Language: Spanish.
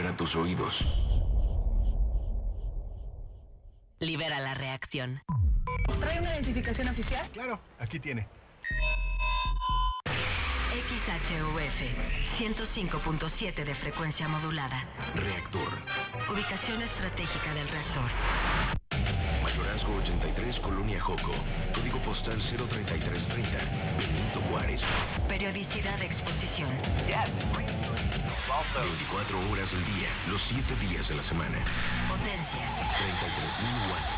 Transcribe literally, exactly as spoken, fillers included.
para tus oídos. Libera la reacción. ¿Trae una identificación oficial? Claro, aquí tiene. X H U F ciento cinco punto siete de frecuencia modulada. Reactor. Ubicación estratégica del reactor. Mayorazgo ochenta y tres, Colonia Joco. Código postal cero treinta y tres treinta. Benito Juárez. Periodicidad de exposición. veinticuatro horas al día, los siete días de la semana. Potencia. treinta y tres mil watts.